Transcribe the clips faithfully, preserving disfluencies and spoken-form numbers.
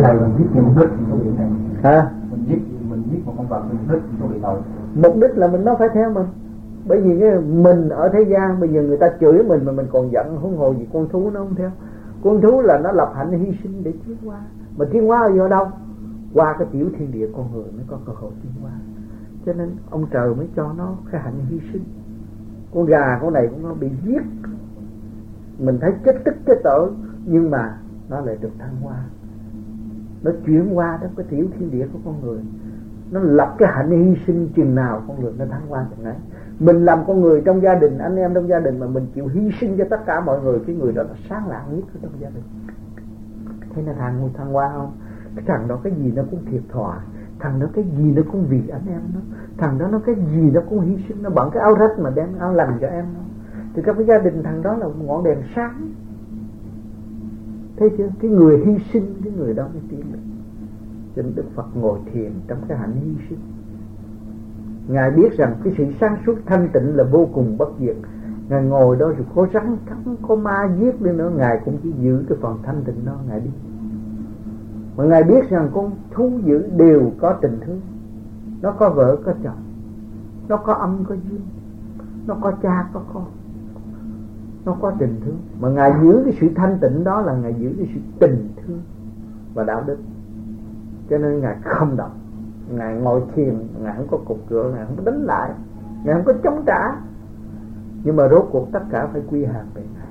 này mình giết những mục đích có bị này hả? Mình giết mình giết một con vật mục đích có bị tội. Mục đích là mình nó phải theo mình. Bởi vì cái mình ở thế gian bây giờ người ta chửi mình mà mình còn giận, huống hồ gì con thú nó không theo. Con thú là nó lập hạnh hy sinh để tiến hóa. Mà tiến hóa ở do đâu? Qua cái tiểu thiên địa con người mới có cơ hội tiến hóa. Cho nên ông trời mới cho nó cái hạnh hy sinh. Con gà con này cũng nó bị giết, mình thấy chết tức chết tội, nhưng mà nó lại được thăng hoa. Nó chuyển qua trong cái tiểu thiên địa của con người. Nó lập cái hạnh hy sinh chừng nào con người nó thăng hoa chừng ấy. Mình làm con người trong gia đình, anh em trong gia đình mà mình chịu hy sinh cho tất cả mọi người, cái người đó là sáng lạng nhất trong gia đình. Thế là thằng thăng hoa không? Cái thằng đó cái gì nó cũng thiệt thòi, thằng đó cái gì nó cũng vì anh em nó, thằng đó nó cái gì nó cũng hy sinh, nó bận cái áo rách mà đem áo lành cho em nó. Thì trong cái gia đình thằng đó là một ngọn đèn sáng. Thấy chưa? Cái người hy sinh, cái người đó mới tiến được. Cho nên Đức Phật ngồi thiền trong cái hạnh hy sinh. Ngài biết rằng cái sự sáng suốt thanh tịnh là vô cùng bất diệt. Ngài ngồi đó rồi có rắn cắn, có ma giết đi nữa, Ngài cũng chỉ giữ cái phần thanh tịnh đó, Ngài đi. Mà Ngài biết rằng con thú dữ đều có tình thương. Nó có vợ có chồng, nó có âm có dương, nó có cha có con, nó có tình thương. Mà Ngài giữ cái sự thanh tịnh đó là Ngài giữ cái sự tình thương và đạo đức. Cho nên Ngài không động. Ngài ngồi thiền, Ngài không có cục cửa, Ngài không có đánh lại, Ngài không có chống trả. Nhưng mà rốt cuộc tất cả phải quy hàng về Ngài.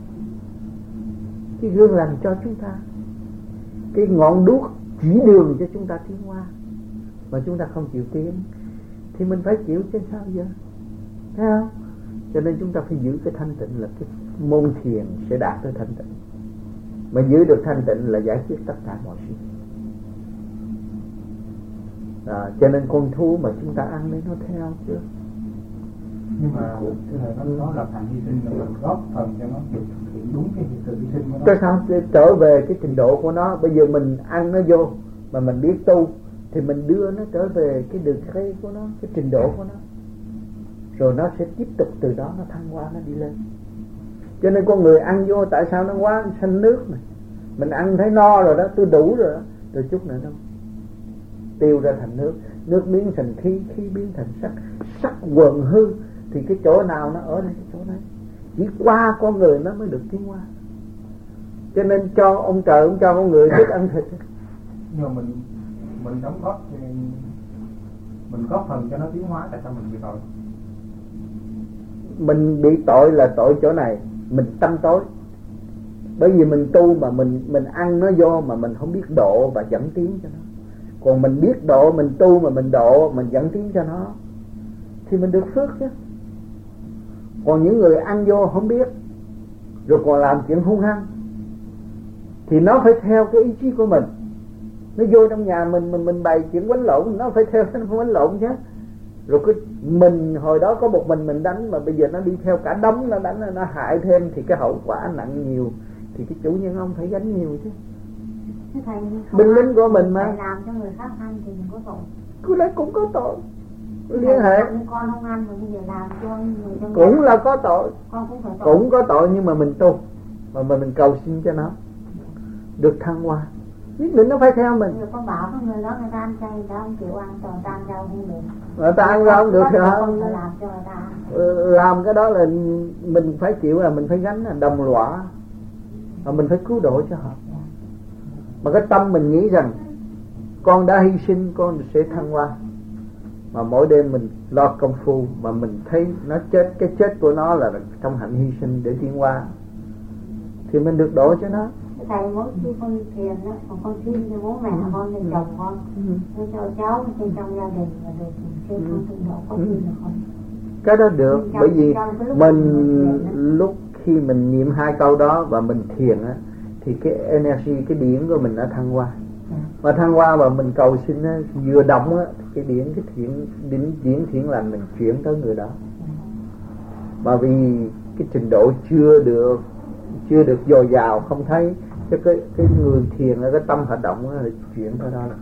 Cái gương lành cho chúng ta, cái ngọn đuốc chỉ đường cho chúng ta tiến hóa. Mà chúng ta không chịu tiến thì mình phải chịu chứ sao giờ, thấy không? Cho nên chúng ta phải giữ cái thanh tịnh, là cái môn thiền sẽ đạt tới thanh tịnh. Mà giữ được thanh tịnh là giải quyết tất cả mọi sự. À, cho nên con thú mà chúng ta ăn đấy nó theo chứ. Nhưng mà nó, nó là thành hy sinh, là mình góp phần cho nó được thực hiện đúng cái sự hy sinh của nó. Cái sao trở về cái trình độ của nó. Bây giờ mình ăn nó vô mà mình biết tu thì mình đưa nó trở về cái đường cây của nó, cái trình độ của nó, rồi nó sẽ tiếp tục từ đó nó thăng hoa, nó đi lên. Cho nên con người ăn vô tại sao nó quá xanh nước này. Mình ăn thấy no rồi đó, tôi đủ rồi đó, rồi chút nữa đâu tiêu ra thành nước, nước biến thành khí, khí biến thành sắc, sắc quần hư. Thì cái chỗ nào nó ở đây, cái chỗ đấy. Chỉ qua con người nó mới được tiến hóa. Cho nên cho ông trời, ông cho con người thích ăn thịt. Nhưng mà mình mình đóng góp thì mình góp phần cho nó tiến hóa, tại sao mình bị tội? Mình bị tội là tội chỗ này, mình tâm tối. Bởi vì mình tu mà mình mình ăn nó vô mà mình không biết độ và dẫn tiến cho nó. Còn mình biết độ, mình tu mà mình độ, mình dẫn tiến cho nó thì mình được phước chứ. Còn những người ăn vô không biết rồi còn làm chuyện hung hăng thì nó phải theo cái ý chí của mình. Nó vô trong nhà mình mình mình bày chuyện quánh lộn, nó phải theo nó quánh lộn chứ. Rồi cái mình hồi đó có một mình mình đánh, mà bây giờ nó đi theo cả đống nó đánh, nó hại thêm thì cái hậu quả nặng nhiều. Thì cái chủ nhân ông phải gánh nhiều chứ. Binh lính của mình mà làm cho người khác ăn thì mình có tội. Cứ đấy cũng có tội. Liên hệ con không ăn rồi bây giờ làm cho người trong cũng là có tội. Con cũng phải tội. Cũng có tội, nhưng mà mình tu mà mình, mình cầu xin cho nó được thăng hoa. Nhất định nó phải theo mình. Người con bảo với người đó người ta ăn chay, người ta không chịu ăn, toàn ta ăn rau không được. Người ta ăn rau không được thì không. Làm cho người ta làm cái đó là mình phải chịu, là mình phải gánh là đồng lõa, mà mình phải cứu độ cho họ. Mà cái tâm mình nghĩ rằng con đã hy sinh, con sẽ thăng hoa. Mà mỗi đêm mình lo công phu mà mình thấy nó chết, cái chết của nó là trong hạnh hy sinh để tiến hóa, thì mình được độ cho nó. Thầy mỗi khi con thiền đó, còn con xin cho bố mẹ con, cho chồng con, ừ. cho cháu trên trong gia đình và được trên con trình độ có xin được không? Cái đó được, trong, bởi vì lúc mình lúc khi mình niệm hai câu đó và mình thiền á, thì cái energy, cái điển của mình nó thăng hoa. Mà thăng hoa mà mình cầu xin á, vừa động á, cái điển, cái thiện, điển, điển thiện lành mình chuyển tới người đó. Mà vì cái trình độ chưa được, chưa được dồi dào, không thấy cái cái, cái người thiền, cái tâm hoạt động á, chuyển tới đó là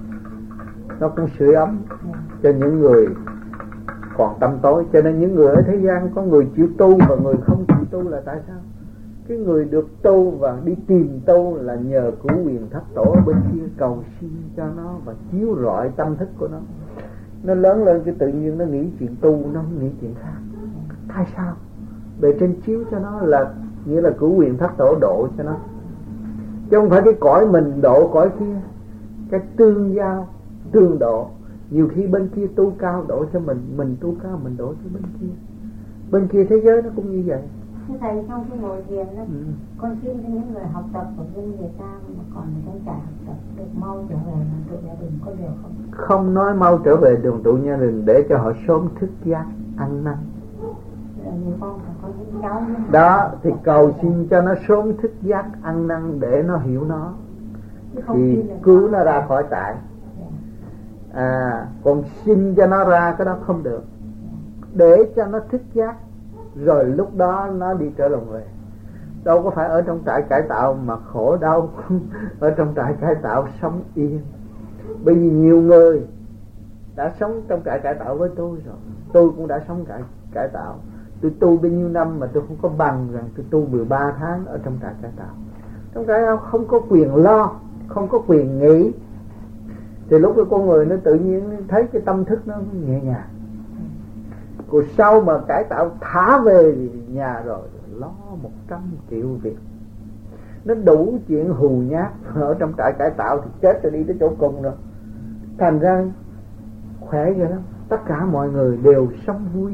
nó cũng sưởi ấm cho những người còn tâm tối. Cho nên những người ở thế gian có người chịu tu và người không chịu tu là tại sao? Cái người được tu và đi tìm tu là nhờ cửu quyền thất tổ ở bên kia cầu xin cho nó và chiếu rọi tâm thức của nó. Nó lớn lên cái tự nhiên nó nghĩ chuyện tu, nó không nghĩ chuyện khác. Tại sao? Bề trên chiếu cho nó là nghĩa là cửu quyền thất tổ độ cho nó, chứ không phải cái cõi mình độ cõi kia. Cái tương giao, tương độ. Nhiều khi bên kia tu cao độ cho mình, mình tu cao mình độ cho bên kia. Bên kia thế giới nó cũng như vậy. Thưa Thầy, trong cái ngồi thiền đó, ừ. con xin cho những người học tập ở bên Việt Nam mà còn trong trại học tập được mau trở về đoàn tụ gia đình có được không? Không nói mau trở về đoàn tụ gia đình để cho họ sớm thức giác, ăn năn. Con có những cháu đó thì cầu xin cho nó sớm thức giác, ăn năn để nó hiểu nó, thì cứu nó ra khỏi trại. À, còn xin cho nó ra cái đó không được. Để cho nó thức giác, rồi lúc đó nó đi trở lòng về. Đâu có phải ở trong trại cải tạo mà khổ đau. Ở trong trại cải tạo sống yên. Bởi vì nhiều người đã sống trong trại cải tạo với tôi rồi. Tôi cũng đã sống cải, cải tạo. Tôi tu bao nhiêu năm mà tôi không có bằng rằng tôi tu mười ba tháng ở trong trại cải tạo. Trong trại cải tạo không có quyền lo, không có quyền nghĩ. Thì lúc cái con người nó tự nhiên thấy cái tâm thức nó nhẹ nhàng. Rồi sau mà cải tạo thả về nhà rồi, lo một trăm triệu việc. Nó đủ chuyện hù nhát. Ở trong trại cải tạo thì chết rồi đi tới chỗ cùng rồi. Thành ra khỏe vậy lắm. Tất cả mọi người đều sống vui.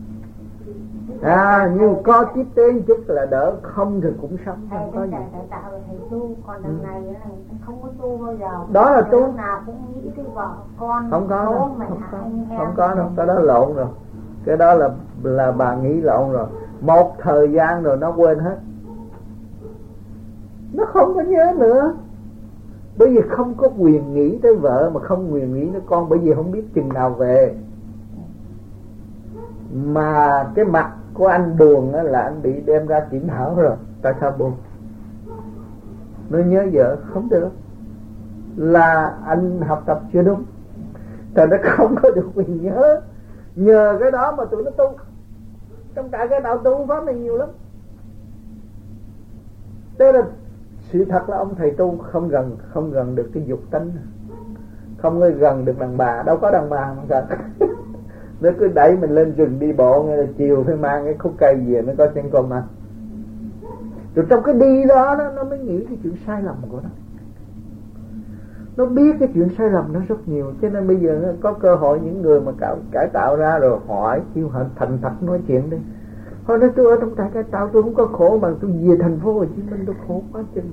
À, nhưng có tiếp tế chút là đỡ, không thì cũng sống không có gì. Thầy cải tạo là thầy tu, còn đằng này là không có tu bao giờ. Đó là tu. Lúc nào cũng nghĩ tới vợ con, không có bố đâu, mẹ, không có, anh em. không có đâu, cái đó lộn rồi. Cái đó là là bà nghĩ lộn rồi. Một thời gian rồi nó quên hết. Nó không có nhớ nữa. Bởi vì không có quyền nghĩ tới vợ mà không quyền nghĩ tới con, bởi vì không biết chừng nào về. Mà cái mặt của anh buồn là anh bị đem ra kiểm thảo rồi. Tại sao buồn? Nó nhớ vợ không được, là anh học tập chưa đúng. Tại nó không có được quyền nhớ. Nhờ cái đó mà tụi nó tu. Trong cả cái đạo tu pháp này nhiều lắm. Thế là sự thật là ông thầy tu không gần không gần được cái dục tánh, không có gần được đàn bà. Đâu có đàn bà mà gần. Nó cứ đẩy mình lên rừng đi bộ, nghe là chiều phải mang cái khúc cây về mới có sen con ăn. Rồi trong cái đi đó nó, nó mới nghĩ cái chuyện sai lầm của nó. Nó biết cái chuyện sai lầm nó rất nhiều. Cho nên bây giờ có cơ hội những người mà cải, cải tạo ra rồi hỏi, kêu họ thành thật nói chuyện đi. Họ nói tôi ở trong trại cải tạo tôi không có khổ, bằng tôi về thành phố Hồ Chí Minh tôi khổ quá chừng.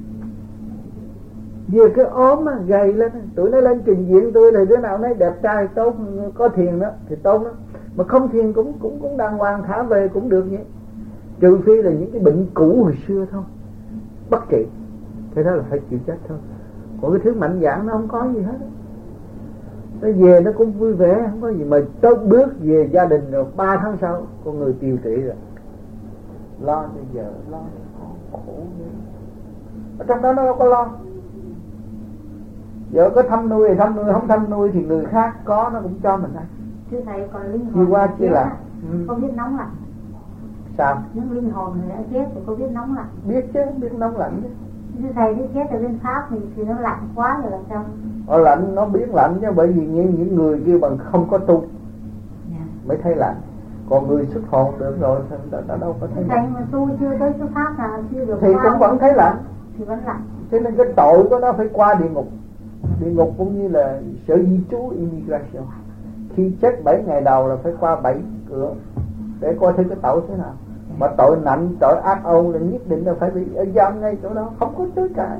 Về cái ốm á, gầy lên, tụi nó lên trình diễn tôi thì đứa nào nói đẹp trai tốt, có thiền đó thì tốt đó. Mà không thiền cũng cũng cũng đàng hoàng thả về cũng được vậy. Trừ phi là những cái bệnh cũ hồi xưa thôi, bất trị, thế đó là phải chịu chết thôi. Còn cái thứ mạnh dạn nó không có gì hết. Nó về nó cũng vui vẻ, không có gì. Mà tới bước về gia đình rồi ba tháng sau con người tiêu tụy rồi, lo cho vợ, lo cho con, khổ ghê. Ở trong đó nó đâu có lo. Vợ có thăm nuôi thì thăm nuôi, không thăm nuôi thì người khác có nó cũng cho mình ăn. Thưa thầy, còn linh hồn qua chia là ừ. Có biết nóng lạnh? Sao? Những linh hồn người đã chết thì có biết nóng lạnh? Biết chứ, biết nóng lạnh chứ. Thưa thầy, cái chết ở bên Pháp thì, thì nó lạnh quá rồi làm sao? Nó lạnh, nó biết lạnh chứ, bởi vì những, những người kia bằng không có tu yeah. mới thấy lạnh. Còn người xuất hồn được rồi thì đã đâu có thấy thầy lạnh. mà tu chưa tới số Pháp nào chưa được thì cũng vẫn thấy lạnh. Thì vẫn lạnh. Cho nên cái tội của nó phải qua địa ngục. Địa ngục cũng như là sở di trú immigration. Khi chết bảy ngày đầu là phải qua bảy cửa để coi thấy cái tội thế nào. Mà tội nặng, tội ác ôn là nhất định là phải bị ở giam ngay chỗ đó, không có chối cãi.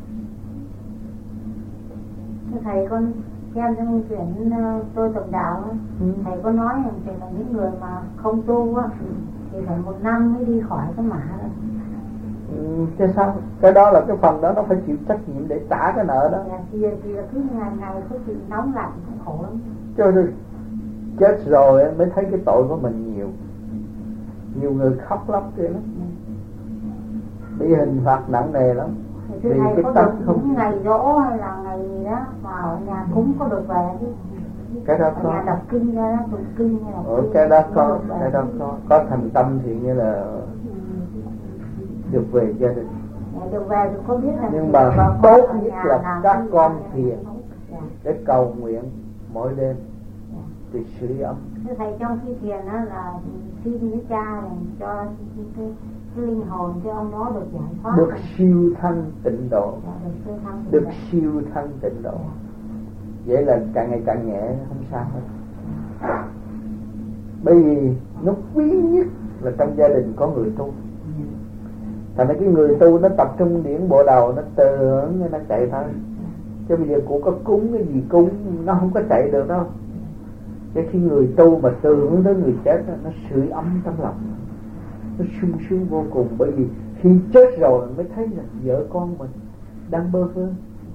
Thưa thầy, con xem trong quyển uh, tôi tổng đạo ừ. Thầy có nói rằng thì là những người mà không tu á thì phải một năm mới đi khỏi cái mã rồi. Ừ, chứ sao? Cái đó là cái phần đó nó phải chịu trách nhiệm để trả cái nợ đó. Dạ, thì, thì là cứ ngày ngày có chuyện nóng lạnh cũng khổ lắm. Chứ đi, chết rồi mới thấy cái tội của mình nhiều. Nhiều người khóc lắm kia lắm. Bị hình phạt nặng nề lắm. Thưa vì thầy, cái có tâm được không những ngày dỗ hay là ngày gì đó mà ở nhà cúng có được về chứ? Cái đó ở có. nhà đọc kinh ra đó, tụng kinh hay đọc ở kinh. cái đó có, cái đó có, có thành tâm thì như là được về gia đình. Được về thì không biết là nhưng mà tốt nhất là các con thiền để cầu nguyện mỗi đêm thì sưởi ấm. Thưa thầy, trong khi thiền đó là xin với cha này cho cái, cái linh hồn cho ông nó được giải thoát, được siêu thăng tịnh độ, được siêu thăng được siêu thăng tịnh độ. Vậy là càng ngày càng nhẹ, không sao hết. Bởi vì nó quý nhất là trong gia đình có người tu. Thành ra cái người tu nó tập trung điển bộ đầu, nó tưởng nó chạy thôi. Chứ bây giờ cũng có cúng cái gì cúng, nó không có chạy được đâu. Chứ khi người tu mà tưởng tới người chết, nó sưởi ấm trong lòng, nó sung sướng vô cùng. Bởi vì khi chết rồi mới thấy là vợ con mình đang bơ vơ.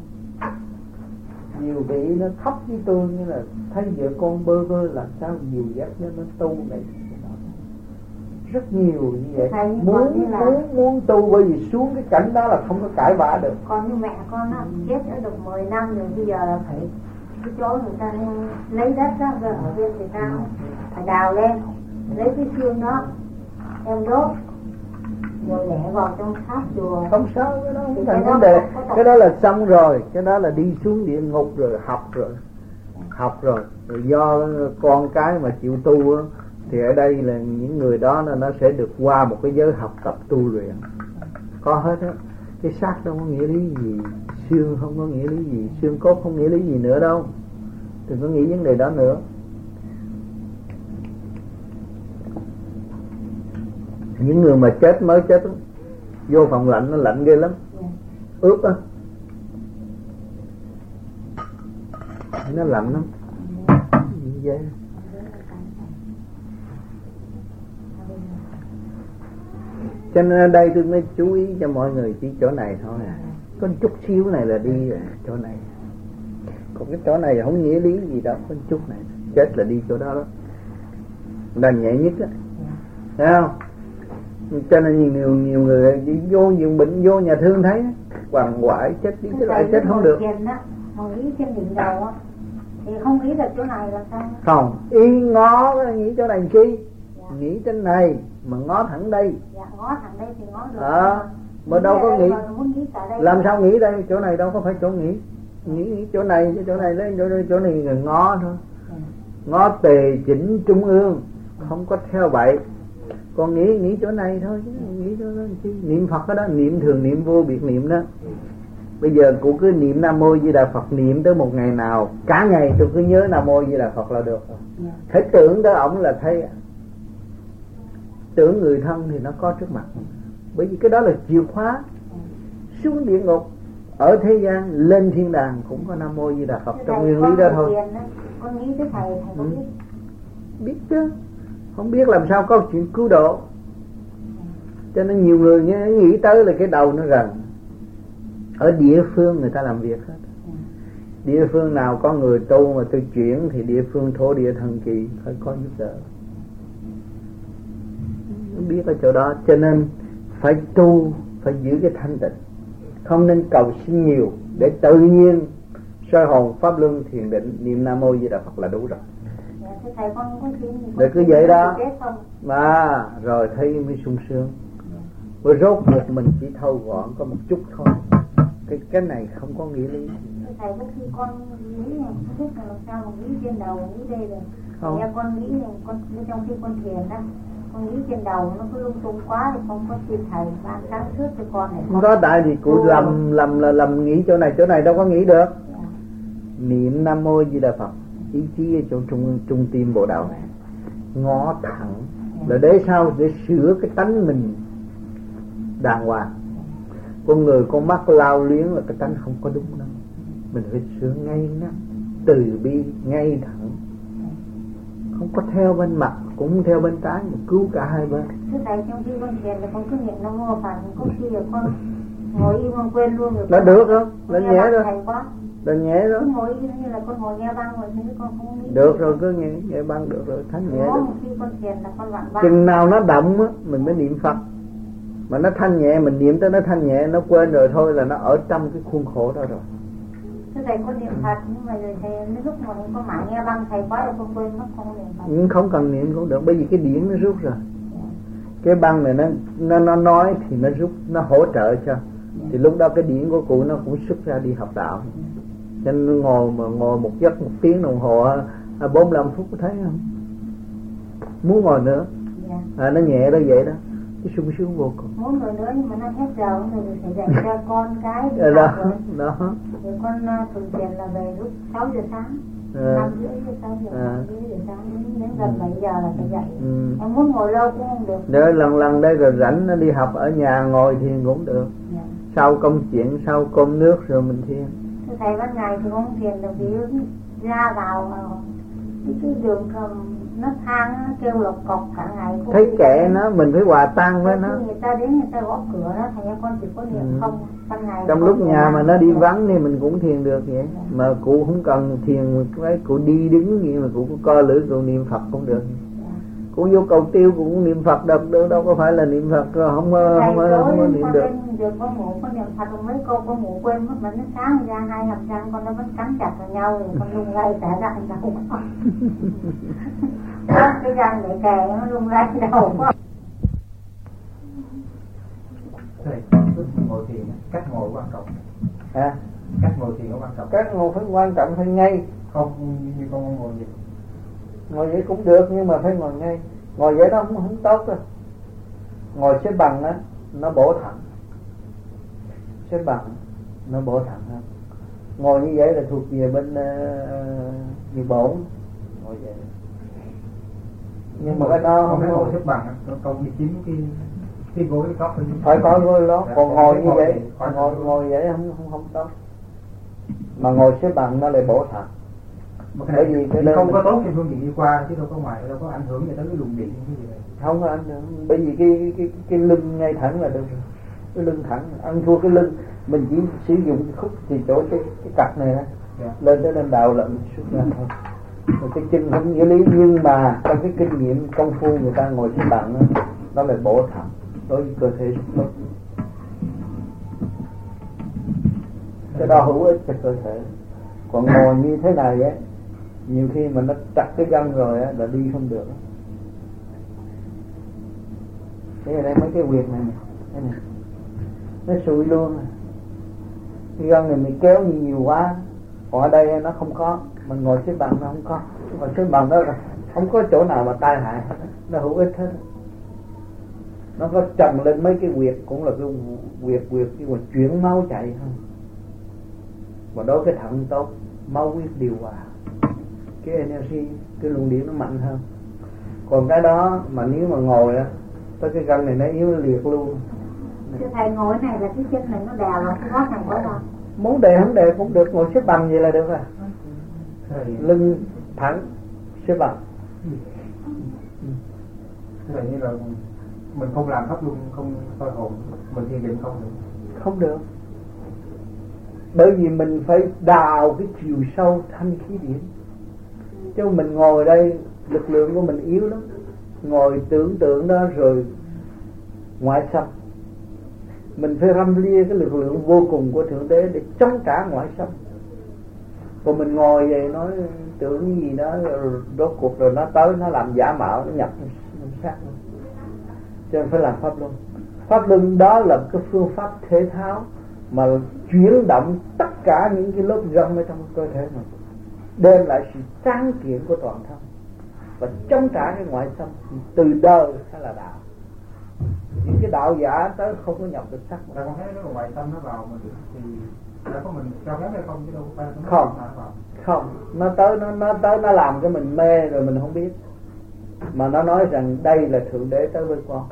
Nhiều vị nó khóc với tôi như là thấy vợ con bơ vơ, làm sao nhiều dắt cho nó tu này. Rất nhiều như vậy. Thầy, muốn là... muốn muốn tu, bởi vì xuống cái cảnh đó là không có cãi vã được. Còn như mẹ con nó chết ở được mười năm rồi, bây giờ là phải cái chỗ người ta lấy đất đó, ở bên Việt Nam phải đào lên, lấy cái xương đó em đốt rồi để vào trong tháp chùa. Không sao, cái đó không thành vấn đề. Cái đó là xong rồi, cái đó là đi xuống địa ngục rồi, học rồi, học rồi. Rồi do con cái mà chịu tu á, thì ở đây là những người đó nó sẽ được qua một cái giới học tập tu luyện. Có hết á. Cái xác đâu có nghĩa lý gì, xương không có nghĩa lý gì, xương cốt không nghĩa lý gì nữa đâu. Đừng có nghĩ vấn đề đó nữa. Những người mà chết mới chết vô phòng lạnh, nó lạnh ghê lắm, ướt á, nó lạnh lắm. Vậy cho nên ở đây tôi mới chú ý cho mọi người chỉ chỗ này thôi à. Có chút xíu này là đi rồi, chỗ này. Còn cái chỗ này không nghĩa lý gì đâu, có chút này chết là đi chỗ đó đó, là nhẹ nhất á, thấy không? Cho nên nhiều nhiều, nhiều người đi vô nhiều bệnh, vô nhà thương thấy quằn quại chết đi chết lại chết không được. Mà nghĩ trên đỉnh đầu á thì không nghĩ được chỗ này là sao? Không, y ngó nghĩ chỗ này chi? Dạ. Nghĩ trên này mà ngó thẳng đây. Dạ, ngó thẳng đây thì ngó được. À, mà đâu có nghĩ. nghĩ làm sao nghĩ đây? Chỗ này đâu có phải chỗ nghĩ. Nghĩ, nghĩ chỗ này, chỗ này lên chỗ đây, chỗ này là ngó thôi. Dạ. Ngó tề chỉnh trung ương, không có theo bậy. Còn nghĩ nghĩ chỗ này thôi, nghĩ chỗ đó chứ. Niệm Phật đó, đó, niệm thường niệm vô biệt niệm đó. Bây giờ cụ cứ niệm Nam Mô Di Đà Phật, niệm tới một ngày nào cả ngày tôi cứ nhớ Nam Mô Di Đà Phật là được rồi. Yeah. Thấy tưởng tới ổng là thấy, tưởng người thân thì nó có trước mặt. Bởi vì cái đó là chìa khóa xuống địa ngục, ở thế gian lên thiên đàng cũng có Nam Mô Di Đà Phật trong nguyên lý đó thôi. Con nghĩ tới thầy, thầy có biết? Biết chứ, không biết làm sao có chuyện cứu độ. Cho nên nhiều người nghĩ tới là cái đầu nó gần. Ở địa phương người ta làm việc hết. Địa phương nào có người tu mà tôi chuyển thì địa phương thổ địa thần kỳ phải có giúp đỡ. Không biết ở chỗ đó. Cho nên phải tu, phải giữ cái thanh tịnh, không nên cầu xin nhiều, để tự nhiên soi hồn pháp luân thiền định niệm Nam Mô Di Đà Phật là đủ rồi. Thầy con có để cứ vậy đó mà rồi thấy mới sung sướng. Rồi rốt cuộc mình chỉ thâu gọn có một chút thôi. Cái cái này không có nghĩa lý. Thầy có khi con nghĩ là không biết là làm sao mà nghĩ trên đầu, nghĩ đây rồi. Không. Em con nghĩ là con trong khi con thiền đó, con nghĩ trên đầu nó cứ lung tung quá thì không có xin thầy ban sáng suốt cho con này. Không có, tại vì cụ lầm lầm là lầm nghĩ chỗ này chỗ này đâu có nghĩ được. Yeah. Niệm Nam Mô Di Đà Phật, ý chí ở chỗ trung trung tim bộ đầu này, ngó thẳng là để sao, để sửa cái tánh mình đàng hoàng. Con người con mắt lao luyến là cái tánh không có đúng đâu, mình phải sửa ngay ngắn, từ bi, ngay thẳng, không có theo bên mặt cũng không theo bên trái, mà cứu cả hai bên. Thưa thầy, trong khi con thiền là con cứ niệm Nam Mô Phật, có khi là con ngồi im con quên luôn rồi. Nó được không? Là nhẹ rồi. Là nhẹ rồi. Cứ ngồi im như là con ngồi nghe băng rồi chứ con không nghĩ. Được rồi, cứ nghe nghe băng được rồi, thanh nhẹ rồi. Được. Khi con thiền là con vặn băng. Chừng nào nó động á mình mới niệm Phật. Mà nó thanh nhẹ, mình niệm tới nó thanh nhẹ, nó quên rồi thôi là nó ở trong cái khuôn khổ đó rồi. Thưa thầy, con niệm Phật nhưng mà rồi thầy lúc mà con mãi nghe băng thầy quá là con quên mất, con niệm Phật. Nhưng không cần niệm cũng được, bởi vì cái điển nó rút rồi. cái băng này nó nó nó nói thì nó giúp, nó hỗ trợ cho. Thì lúc đó cái điển của cụ nó cũng xuất ra đi học đạo. Cho nên ngồi mà ngồi một giấc một tiếng đồng hồ bốn mươi lăm phút có thấy không? Muốn ngồi nữa. Dạ. À, nó nhẹ đó vậy đó, cái sung sướng vô cùng. Muốn ngồi nữa nhưng mà nó hết giờ rồi phải dạy cho con cái đi đó, học rồi. Đó. Rồi con thường tiền là về lúc sáu giờ sáng. À. năm rưỡi đến sáu giờ, À. năm rưỡi giờ sáng đến gần bảy giờ là phải dậy. Ừ. Em muốn ngồi lâu cũng không được. Nếu lần lần đây rồi rảnh nó đi học ở nhà ngồi thiền cũng được. Dạ. Sau công chuyện, sau cơm nước rồi mình thiền. Thưa thầy ban ngày thì không thiền được vì ra vào cái, cái đường nó thang nó kêu lộc cọc cả ngày. Thấy kệ nó, mình phải hòa tan với nó. Người ta đến người ta gõ cửa đó, thành ra con chỉ có niệm ừ. không. Ban ngày trong lúc nhà mà nó đi vắng thì mình cũng thiền được vậy. Dạ. Mà cụ không cần thiền, cái cụ đi đứng gì mà cụ có co lưỡi cụ niệm Phật cũng được. Dạ. Cụ vô cầu tiêu cụ cũng niệm Phật được, đâu, đâu có phải là niệm Phật không không không, không, không có niệm được. Được có ngủ có niệm Phật mấy cô có ngủ quên mất, mà nó sáng ra hai hàm răng con nó vẫn cắn chặt vào nhau rồi con lung lay cả răng đầu. Cái răng để kè nó lung lay đầu quá. Thầy, lúc mình ngồi thiền, cách ngồi quan trọng. À, cách ngồi thiền nó quan trọng. Cách ngồi phải quan trọng, phải ngay. Không như con ngồi vậy. Ngồi vậy cũng được nhưng mà phải ngồi ngay. Ngồi vậy đó không, không tốt đâu. Ngồi xếp bằng á, nó bổ thận. Xếp bằng, nó bổ thận hơn. Ngồi như vậy là thuộc về bên uh, như bổn. Ngồi vậy. Nhưng mà cái đó không phải ngồi xếp bằng, nó không bị chiếm cái cái gối cái cốc. Phải có gối đó, còn ngồi như vậy, ngồi ngồi vậy không không không tốt. Mà ngồi xếp bằng nó lại bổ thận. Bởi vì cái không mình... có tốt trên phương diện đi qua chứ đâu có ngoài, đâu có ảnh hưởng gì tới cái luồng điện cái gì vậy. Không có ảnh hưởng, bởi vì cái cái cái lưng ngay thẳng là được. Cái lưng thẳng, ăn thua cái lưng, mình chỉ sử dụng cái khúc thì chỗ cái cái cặp này đó, yeah. Lên tới lên đầu là mình xuất ra thôi. Rồi cái chân không nghĩa lý, nhưng mà trong cái kinh nghiệm công phu người ta ngồi xếp bằng đó, nó lại bổ thận đối với cơ thể rất tốt. Cái đó hữu ích cho cơ thể. Còn ngồi như thế này á, nhiều khi mà nó chặt cái gân rồi á là đi không được. Thế ở đây mấy cái huyệt này này, này. Nó sụi luôn. Cái gân này mình kéo nhiều, nhiều quá. Còn ở đây nó không có, mình ngồi xếp bằng nó không có. Ngồi xếp bằng đó là không có chỗ nào mà tai hại, nó hữu ích hết. Nó có trần lên mấy cái huyệt cũng là cái huyệt huyệt cái huyệt chuyển máu chạy không. Và đối với thận tốt, máu huyết điều hòa, cái energy, cái luồng điện nó mạnh hơn. Còn cái đó mà nếu mà ngồi á, tới cái gân này nó yếu liệt luôn. Thưa thầy, ngồi này là cái chân này nó đè vào cái gót này có đâu? Muốn đè không đè cũng được, ngồi xếp bằng vậy là được rồi. Lưng thẳng xếp bằng. Thế như là mình không làm pháp luôn, không soi hồn, mình thiền định không được. Không được. Bởi vì mình phải đào cái chiều sâu thanh khí điển. Chứ mình ngồi đây lực lượng của mình yếu lắm. Ngồi tưởng tượng đó rồi ngoại xâm. Mình phải râm lia cái lực lượng vô cùng của Thượng Đế để chống trả ngoại xâm. Còn mình ngồi vậy nói tưởng gì đó rồi rốt cuộc rồi nó tới nó làm giả mạo, nó nhập nó sát luôn. Cho nên phải làm pháp luân. Pháp luân đó là cái phương pháp thể thao mà chuyển động tất cả những cái lớp gân ở trong cơ thể mình, đem lại sự tráng kiện của toàn thân và chống trả cái ngoại xâm từ đời hay là đạo. Những cái đạo giả tới không có nhập được sắc. Là con thấy nó ngoại xâm nó vào mình thì là có mình cho phép hay không chứ đâu phải nó không vào. Không, nó tới nó nó tới nó làm cho mình mê rồi mình không biết. Mà nó nói rằng đây là Thượng Đế tới với con.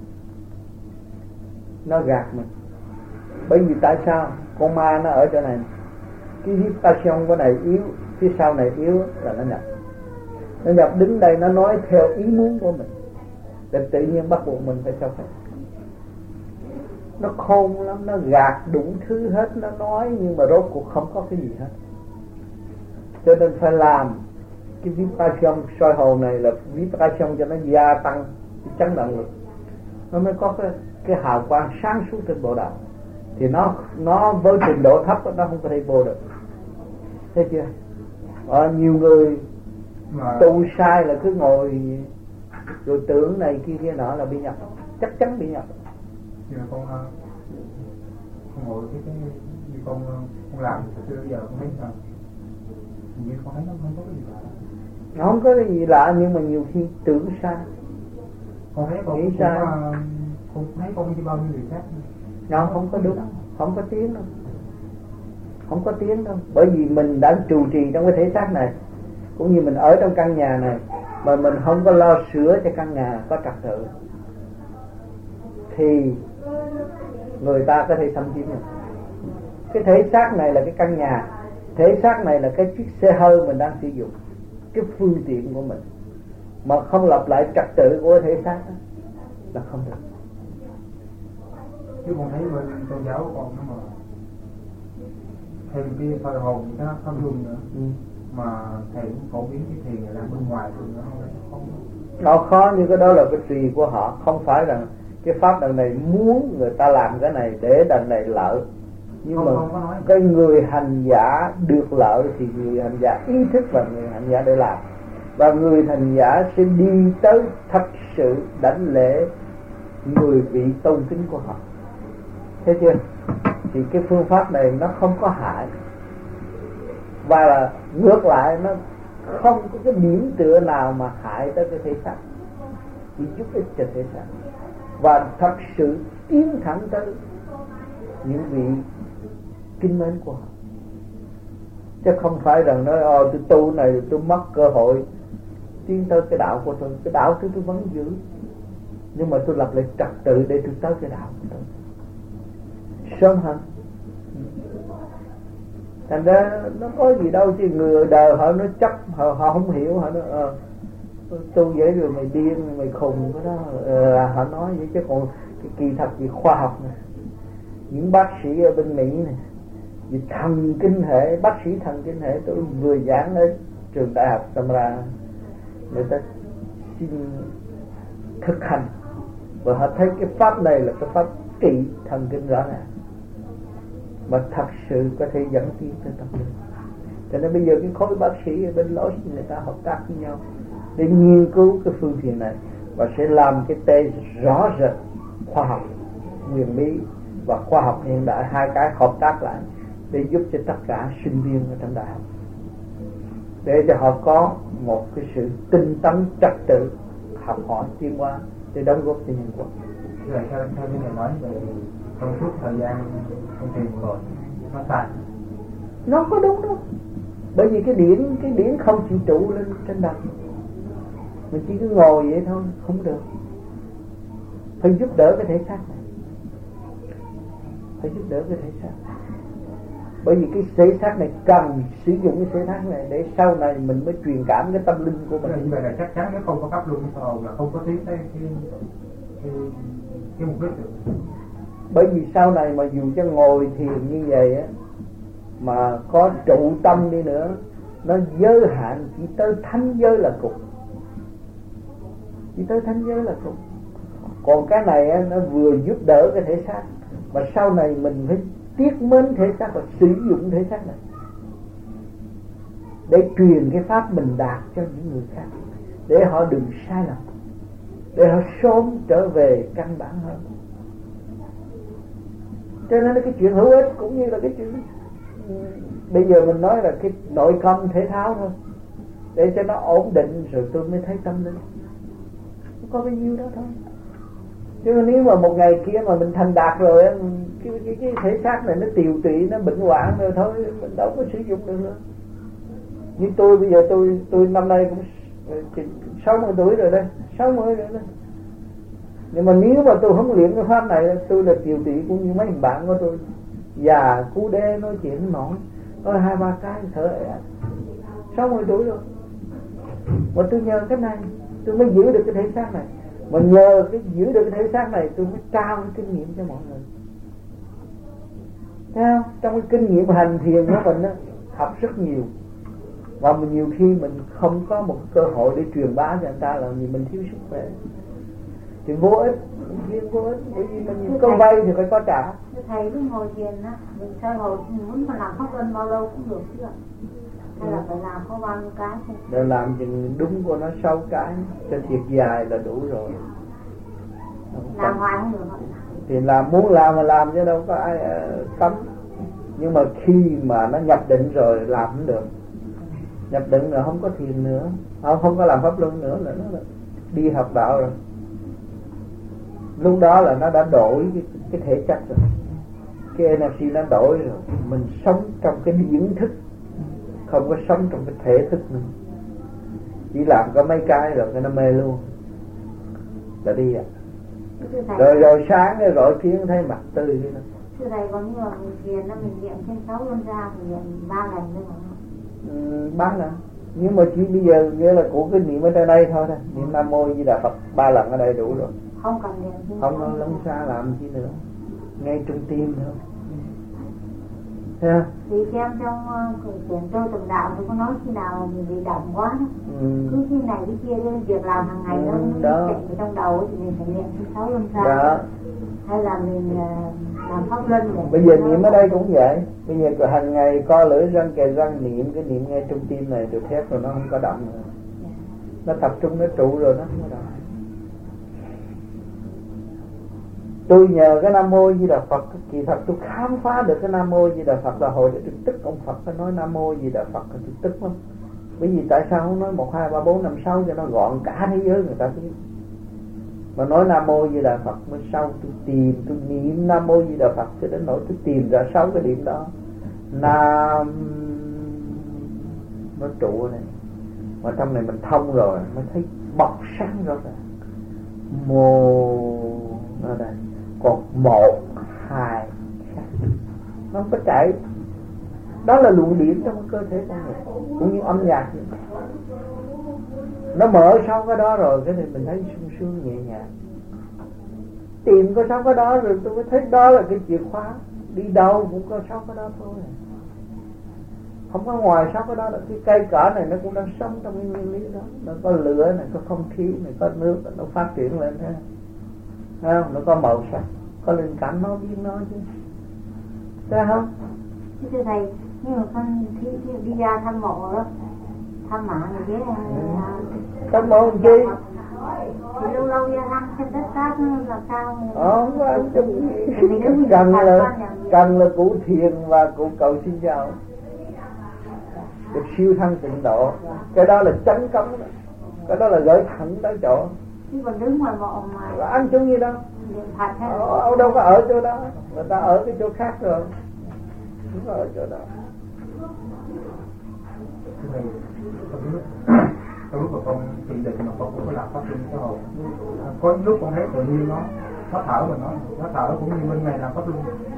Nó gạt mình. Bởi vì tại sao? Con ma nó ở chỗ này. Cái vibration của này yếu, phía sau này yếu là nó nhập. Nó nhập đứng đây nó nói theo ý muốn của mình. Để tự nhiên bắt buộc mình phải cho phép. Nó khôn lắm, nó gạt đủ thứ hết, nó nói nhưng mà rốt cuộc không có cái gì hết. Cho nên phải làm cái vibration soi hồn này là vibration cho nó gia tăng cái chấn động lực. Nó mới có cái cái hào quang sáng suốt trên bộ đầu. Thì nó nó với trình độ thấp nó không có thể vô được. Thấy chưa? Ở nhiều người mà tu sai là cứ ngồi rồi tưởng này kia kia nọ là bị nhập, chắc chắn bị nhập. Nhưng mà con con ngồi cái cái như con con làm từ xưa giờ con thấy sao? Như con thấy nó không có cái gì lạ. Nó không có cái gì lạ nhưng mà nhiều khi tưởng sai. Con thấy con nghĩ cũng sai. Có, con thấy con như bao nhiêu người khác. Nó không có đúng, không có tiếng đâu. Không có tiếng đâu. Bởi vì mình đã trụ trì trong cái thể xác này, cũng như mình ở trong căn nhà này, mà mình không có lo sửa cho căn nhà có trật tự, thì người ta có thể xâm chiếm mình. Cái thể xác này là cái căn nhà, thể xác này là cái chiếc xe hơi mình đang sử dụng, cái phương tiện của mình, mà không lập lại trật tự của thể xác đó, là không được. Chứ con thấy bên tôn giáo của con nó mà thêm cái soi hồn gì đó pháp luân nữa, ừ. Mà thầy cũng phổ biến cái thiền là bên ngoài thì nó không. Nó khó, nhưng cái đó là cái tùy của họ, không phải rằng cái pháp đằng này muốn người ta làm cái này để đằng này lợi. Nhưng không, mà không cái người hành giả được lợi thì người hành giả ý thức và người hành giả để làm, và người hành giả sẽ đi tới thật sự đảnh lễ người vị tôn kính của họ. Thấy chưa? Thì cái phương pháp này nó không có hại, và là ngược lại nó không có cái điểm tựa nào mà hại tới cái thể xác, chỉ giúp ích cho thể xác, và thật sự tiến thẳng tới những vị kính mến của họ. Chứ không phải rằng nói ồ tôi tu này tôi mất cơ hội tiến tới cái đạo của tôi. Cái đạo tôi tôi vẫn giữ, nhưng mà tôi lập lại trật tự để tôi tới cái đạo của tôi sớm hơn. Thành ra nó có gì đâu, chứ người đời họ nó chấp, họ, họ không hiểu, họ nói ờ, tu vậy rồi mày điên, mày khùng cái đó, ờ, họ nói vậy. Chứ còn cái kỳ thật gì khoa học này, những bác sĩ ở bên Mỹ này, vì thần kinh hệ, bác sĩ thần kinh hệ tôi vừa giảng ở trường đại học Samara, người ta xin thực hành và họ thấy cái pháp này là cái pháp trị thần kinh rõ ràng, mà thật sự có thể dẫn tiến tới tâm linh. Cho nên bây giờ cái khối bác sĩ ở bên Los người ta hợp tác với nhau để nghiên cứu cái phương tiện này, và sẽ làm cái tê rõ rệt khoa học nguyên lý và khoa học hiện đại, hai cái hợp tác lại để giúp cho tất cả sinh viên ở trong đại học, để cho họ có một cái sự tinh tấn trật tự, học hỏi tiến hóa để đóng góp cho nhân quốc. Rồi theo theo như thầy nói về trong suốt thời gian trong thiền rồi nó sai, nó có đúng đâu, bởi vì cái điển cái điển không chịu trụ lên trên đầu, mình chỉ cứ ngồi vậy thôi không được, phải giúp đỡ cái thể xác này, phải giúp đỡ cái thể xác, bởi vì cái thể xác này cần sử dụng cái thể xác này để sau này mình mới truyền cảm cái tâm linh của mình. Như vậy là chắc chắn nếu không có pháp luân hồn là không có tiến tới cái cái cái mục đích được. Bởi vì sau này mà dù cho ngồi thiền như vậy á, mà có trụ tâm đi nữa, nó giới hạn chỉ tới thánh giới là cùng, chỉ tới thánh giới là cùng. Còn cái này á, nó vừa giúp đỡ cái thể xác, mà sau này mình phải tiếc mến thể xác và sử dụng thể xác này để truyền cái pháp mình đạt cho những người khác, để họ đừng sai lầm, để họ sớm trở về căn bản hơn. Cho nên cái chuyện hữu ích cũng như là cái chuyện bây giờ mình nói là cái nội công thể thao thôi, để cho nó ổn định rồi tôi mới thấy tâm linh, có bao nhiêu đó thôi. Chứ nếu mà một ngày kia mà mình thành đạt rồi, cái, cái, cái thể xác này nó tiều tụy, nó bệnh hoạn rồi thôi, mình đâu có sử dụng được nữa. Như tôi bây giờ tôi tôi năm nay cũng sáu mươi tuổi rồi đây, sáu mươi rồi đây. Nhưng mà nếu mà tôi không luyện cái pháp này, tôi là tiều tụy cũng như mấy bạn của tôi, già cú đê nói chuyện không nổi, nói hai ba cái thở ẻ, sáu mươi tuổi rồi. Mà tôi nhờ cái này tôi mới giữ được cái thể xác này, mà nhờ cái giữ được cái thể xác này tôi mới trao cái kinh nghiệm cho mọi người. Thấy không? Trong cái kinh nghiệm hành thiền của mình đó, học rất nhiều, và mình nhiều khi mình không có một cơ hội để truyền bá cho người ta là vì mình thiếu sức khỏe thì vô ích, riêng vô ích, bởi vì mình có vay thì phải có trả. Thầy cứ ngồi thiền á, mình sai hồi mình muốn mà làm pháp luân bao lâu cũng được chứ ạ. hay là phải làm có bao nhiêu cái? Để làm chừng đúng của nó sáu cái, cho thiệt dài là đủ rồi. Làm hoài không được. Thì làm muốn làm mà làm chứ đâu có ai uh, cấm. Nhưng mà khi mà nó nhập định rồi làm không được. Nhập định rồi không có thiền nữa, không không có làm pháp luân nữa là nó là đi học đạo rồi. Lúc đó là nó đã đổi cái, cái thể chất rồi, cái energy nó đổi rồi. Mình sống trong cái điển thức, không có sống trong cái thể thức nữa. Chỉ làm có mấy cái rồi cái nó mê luôn là đi ạ. À. Rồi rồi sáng rồi rọi kiến thấy mặt tươi thế đó. Thưa thầy, có như là mình thiền nó mình niệm trên sáu luân ra thì niệm ba lần thôi mà. Ừ, ba lần. Nhưng mà chỉ bây giờ nghĩa là của cái niệm ở trên đây thôi thôi. Niệm Nam Mô Di Đà Phật ba lần ở đây đủ rồi. Không cần niệm gì. Không có lấn xa làm gì nữa. Ngay trung tim thôi. Thấy Thì xem trong quyển uh, tôi từng đạo tôi có nói khi nào mình bị động quá ừ. cứ khi này cái kia việc làm hàng ngày ừ, nó đó. chạy vào trong đầu thì mình phải niệm thứ sáu luân ra. Đó. Hay là mình uh, làm pháp luân để bây giờ niệm ở đây cũng vậy. Bây giờ hàng ngày co lưỡi răng kề răng niệm cái niệm ngay trung tim này được phép rồi, nó không có động nữa. Nó tập trung nó trụ rồi nó không có động. Tôi nhờ cái Nam Mô Di Đà Phật, kỳ thật tôi khám phá được cái Nam Mô Di Đà Phật là hồi để tôi tức ông Phật nó nói Nam Mô Di Đà Phật tôi tức lắm. Bởi vì tại sao không nói một hai ba bốn năm sáu cho nó gọn cả thế giới người ta biết. Mà nói Nam Mô Di Đà Phật mới sau tôi tìm, tôi niệm Nam Mô Di Đà Phật cho đến nỗi tôi tìm ra sáu cái điểm đó. Nam nó trụ này, mà trong này mình thông rồi mới thấy bọc sáng rõ ràng. Mô ở đây, còn một hai nó không có chạy. Đó là luồng điển trong cơ thể con người, cũng như âm nhạc vậy. Nó mở sau cái đó rồi cái thì mình thấy sung sướng nhẹ nhàng. Tìm có sáu cái đó rồi tôi mới thấy đó là cái chìa khóa. Đi đâu cũng có sáu cái đó thôi. Không có ngoài sáu cái đó là cái cây cỏ này nó cũng đang sống trong cái nguyên lý đó. Nó có lửa này, có không khí này, có nước, nó phát triển lên thế. Thấy không? Nó có màu sắc, có linh cảm nó biết nó chứ. Thấy không? Thưa thầy, nhưng mà con khi, khi đi ra thăm mộ đó, thăm mạ này với là thăm mộ làm chi? thì lâu lâu ra thăm xem đất cát là sao? Không có ăn chung gì. Cần là cần là cụ thiền và cụ cầu xin chào. Được siêu thăng tịnh độ. Cái đó là chánh cống đó. Cái đó là gửi thẳng tới chỗ. Chứ còn đứng ngoài mộ mà là ăn chung gì đâu. Ờ, ông đâu có ở chỗ đó. Người ta ở cái chỗ khác rồi. Không có ở chỗ đó. Trong lúc mà con thiền định mà con cũng có làm pháp luân cái hồn. Có lúc con thấy tự nhiên nó nó thở mà nó nó thở cũng như bên này làm pháp luân.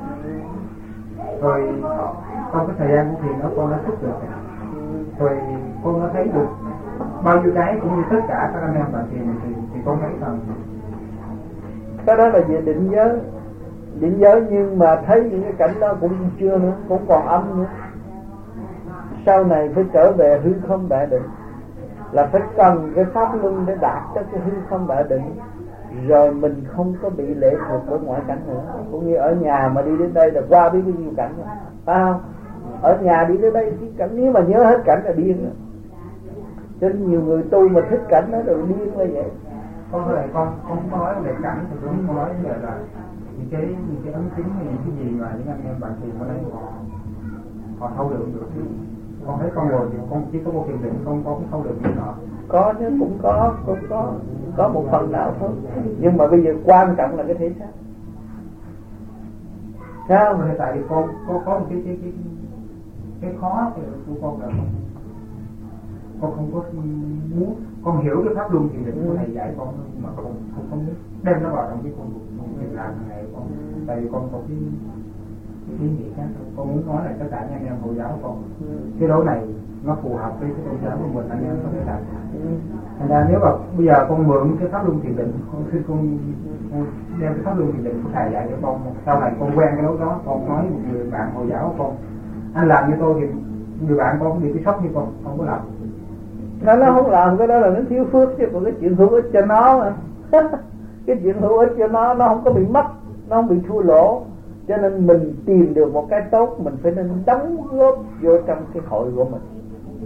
Rồi trong cái thời gian của thiền đó con đã thức được. Rồi con đã thấy được bao nhiêu cái cũng như tất cả các anh em bạn thiền thì, thì con thấy rằng cái đó là về định giới. Định giới nhưng mà thấy những cái cảnh đó cũng chưa nữa, cũng còn âm nữa. Sau này phải trở về hư không đại định, là phải cần cái pháp luân để đạt tới cái hư không đại định, rồi mình không có bị lệ thuộc với ngoại cảnh nữa. Cũng như ở nhà mà đi đến đây là qua biết bao nhiêu cảnh rồi, phải không? Ở nhà đi đến đây thì cảnh, nếu mà nhớ hết cảnh là điên rồi. Cho nên nhiều người tu mà thích cảnh đó rồi điên như vậy. Con thưa thầy, con không có nói về cảnh thì con không nói về là những cái những cái ấn chứng hay những cái gì mà những anh em bạn thiền ở đây họ họ thâu được được. Con thấy con ngồi thì con chỉ có một thiền định, con con cũng thâu được những đó. Có chứ, cũng có, cũng có, có một phần nào thôi. Nhưng mà bây giờ quan trọng là cái thể xác. Sao? Hiện tại thì con có có một cái cái cái cái khó của con là con con không có muốn, con hiểu cái pháp luân thiền định của thầy dạy con mà con không không biết đem nó vào trong cái con con việc làm hàng ngày con. Tại vì con có cái cái ý nghĩa khác, con muốn nói là tất cả anh em Hồi giáo con cái đó này nó phù hợp với cái tôn giáo của mình, anh em có thể làm. Thành ra nếu mà bây giờ con mượn cái pháp luân thiền định, con khi con đem cái pháp luân thiền định của thầy dạy cho con, sau này con quen cái lối đó, con nói một người bạn Hồi giáo của con anh làm như tôi thì người bạn con cũng bị cái sốc như con không có làm. Nó nó không làm cái đó là nó thiếu phước, chứ còn cái chuyện hữu ích cho nó mà. Cái chuyện hữu ích cho nó nó không có bị mất, nó không bị thua lỗ. Cho nên mình tìm được một cái tốt, mình phải nên đóng góp vô trong cái hội của mình.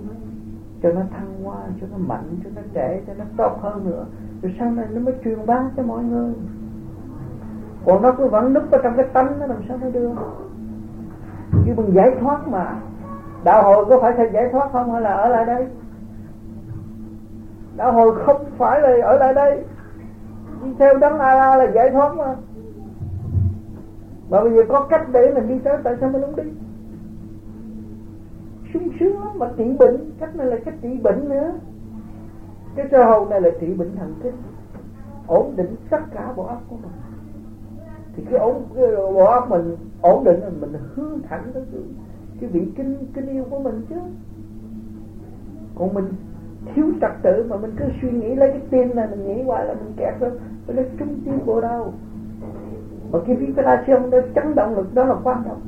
cho nó thăng hoa, cho nó mạnh, cho nó trẻ, cho nó tốt hơn nữa, rồi sau này nó mới truyền bá cho mọi người. Còn nó cứ vẫn núp ở trong cái tánh, nó làm sao nó đưa. Chứ bằng giải thoát mà. Đạo hội có phải là giải thoát không hay là ở lại đây? Đạo hội không phải là ở lại đây. Đi theo đấng A-la là giải thoát mà. Mà bây giờ có cách để mình đi tới, tại sao mình không đi? Sung sướng lắm, mà trị bệnh. Cách này là cách trị bệnh nữa. Cái sơ hồn này là trị bệnh thần kinh, ổn định tất cả bộ óc của mình. Thì cái ổn cái bộ óc mình ổn định là mình hướng thẳng tới cái, cái vị kinh kinh yêu của mình chứ. Còn mình thiếu trật tự mà mình cứ suy nghĩ lấy cái tim này, mình nghĩ hoài là mình kẹt rồi, mình lấy trung tim bộ đâu. Mà cái vibration đó, chấn động lực đó là quan trọng.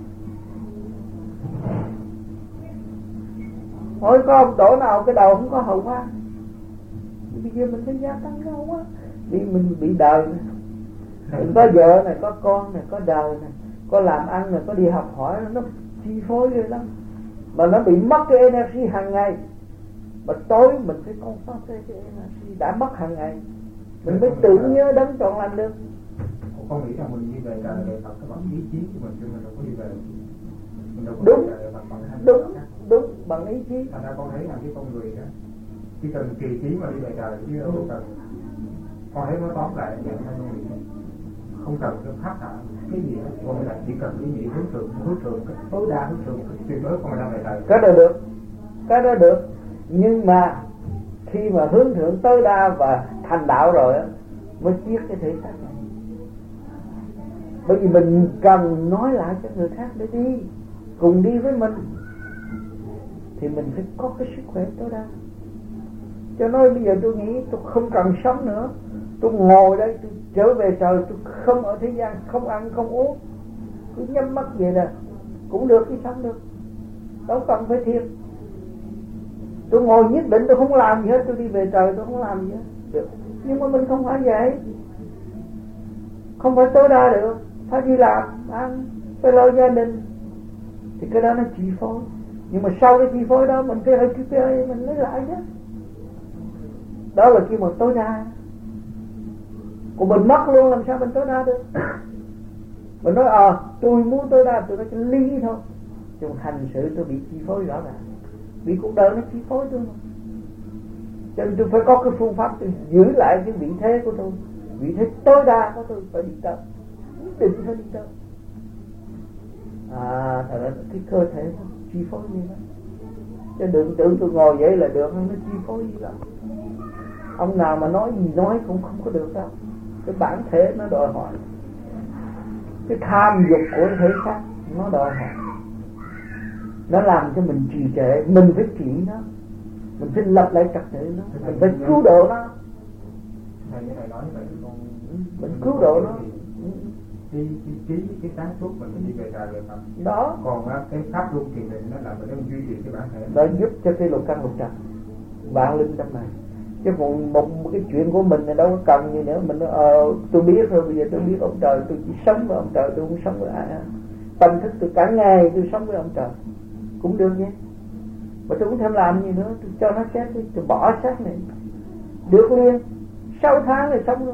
Thôi có ông đổ nào cái đầu không có hậu qua. Bây giờ mình phải gia tăng đâu quá. Vì mình bị đời này. Mình có vợ này, có con này, có đời này, có làm ăn này, có đi học hỏi, nó chi phối ghê lắm. Mà nó bị mất cái energy hàng ngày. Mà tối mình phải con phát cái energy đã mất hàng ngày. Mình mới tưởng nhớ đấng trọn lành được. Con nghĩ rằng mình đi về trời để tập cái bằng ý chí của mình, chứ mình đâu có đi về. Mình đâu có đúng, đi về bằng bằng hành đúng, đúng, bằng ý chí. Thành ra con thấy là cái con người đó chỉ cần kỳ trí mà đi về trời, chứ đâu cần. Con thấy nó tóm lại vậy thôi, không cần cái phát hạ cái gì hết, con là chỉ cần ý nghĩ hướng thượng, hướng thượng tối đa, hướng thượng tuyệt đối con đang về trời. Cái đó được, cái đó được. Nhưng mà khi mà hướng thượng tối đa và thành đạo rồi á, mới giết cái thể xác này. Bởi vì mình cần nói lại cho người khác để đi, cùng đi với mình, thì mình phải có cái sức khỏe tối đa. Cho nên bây giờ tôi nghĩ tôi không cần sống nữa, tôi ngồi đây, tôi trở về trời, tôi không ở thế gian, không ăn, không uống, cứ nhắm mắt vậy nè, cũng được, đi sống được, đâu cần phải thiệt. Tôi ngồi nhất định tôi không làm gì hết, tôi đi về trời tôi không làm gì hết, được. Nhưng mà mình không phải vậy, không phải tối đa được, phải đi làm, ăn, phải lo gia đình, thì cái đó nó chi phối. Nhưng mà sau cái chi phối đó mình phải hơi recuperate, mình lấy lại chứ. Đó là kêu mà tối đa. Còn mình mất luôn làm sao mình tối đa được. Mình nói ờ à, tôi muốn tối đa, tôi nói cho lý thôi. Trong hành sự tôi bị chi phối rõ ràng, bị cuộc đời nó chi phối tôi mà. Cho nên tôi phải có cái phương pháp tôi giữ lại cái vị thế của tôi, vị thế tối đa của tôi phải đi tới, nhất định phải đi tới. À thật ra cái cơ thể nó chi phối như vậy. Chứ đừng tưởng tôi ngồi vậy là được, nó chi phối gì đâu. Ông nào mà nói gì nói cũng không có được đâu. Cái bản thể nó đòi hỏi, cái tham dục của thể xác nó đòi hỏi, nó làm cho mình trì trệ. Mình phải trị nó, mình phải lập lại trật tự nó, mình phải cứu độ nó. Thầy với thầy nói như vậy con, mình cứu độ nó. Cái trí, cái sáng suốt mình đi về trời về Phật. Đó. Còn cái pháp luân thiền định nó là mình đang duy trì cái bản thể. Nó giúp cho cái lục căn lục trần, bản linh trong này. Chứ còn một, một cái chuyện của mình là đâu có cần gì nữa. Mình nói ờ tôi biết rồi, bây giờ tôi biết ông trời, tôi chỉ sống với ông trời, tôi không sống với ai. Tâm thức tôi cả ngày tôi sống với ông trời cũng được nhé. Mà tôi cũng thèm làm gì nữa, tôi cho nó chết đi, tôi bỏ xác này được liền, sáu tháng rồi xong rồi.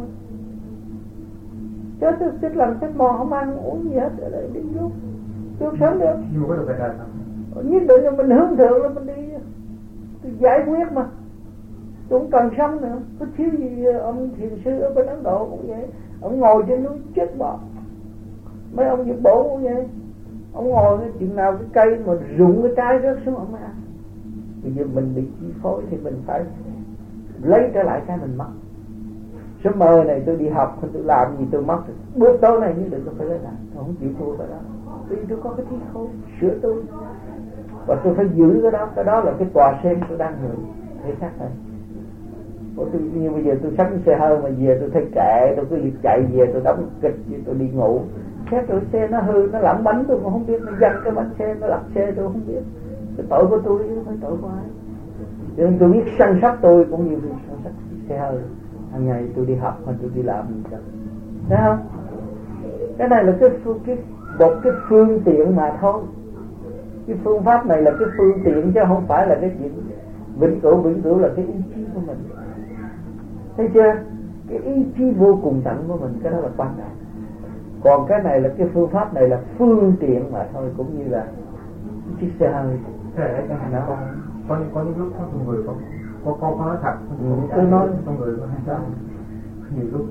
Chết tôi chết lần chết mòn, không ăn uống gì hết, ở đây đi vô tôi sống được. Nhưng mà có được về trời không? Nhất định là mình hướng thượng là mình đi, tôi giải quyết mà. Tôi không cần sống nữa. Có thiếu gì ông thiền sư ở bên Ấn Độ cũng vậy. Ông ngồi trên núi chết bỏ. Mấy ông Nhật Bộ cũng vậy. Ông ngồi chừng nào cái cây mà rụng cái trái rớt xuống ông mới ăn. Bây giờ mình bị chi phối thì mình phải lấy trở lại cái mình mất. Số mơ này tôi đi học, tôi làm gì tôi mất rồi. Bước tối này nhất định tôi phải lấy lại. Tôi không chịu thua cái đó. Vì tôi có cái trí khôn sửa tôi. Và tôi phải giữ cái đó. Cái đó là cái tòa sen tôi đang hưởng. Thế xác này. Tôi, như bây giờ tôi sắm xe hơi mà về tôi thấy kệ, tôi cứ chạy về tôi đóng kịch, tôi đi ngủ. Xét rồi xe nó hư, nó lỏng bánh tôi cũng không biết, nó văng cái bánh xe, nó lật xe tôi không biết. Cái tội của tôi chứ không phải tội của ai. Nhưng tôi biết săn sóc tôi cũng như săn sóc xe hơi. Hàng ngày tôi đi học mà tôi đi làm gì đó. Thấy không? Cái này là cái, cái, một cái phương tiện mà thôi. Cái phương pháp này là cái phương tiện chứ không phải là cái chuyện Vĩnh cửu vĩnh cửu là cái ý chí của mình, thấy chưa? Cái ý chí vô cùng tận của mình, cái đó là quan trọng. Còn cái này là cái phương pháp này là phương tiện mà thôi, cũng như là chiếc xe hơi. Thế cái này con có có những lúc có người có có có có nói thật, ừ, tôi nói con người có hay sao nhiều lúc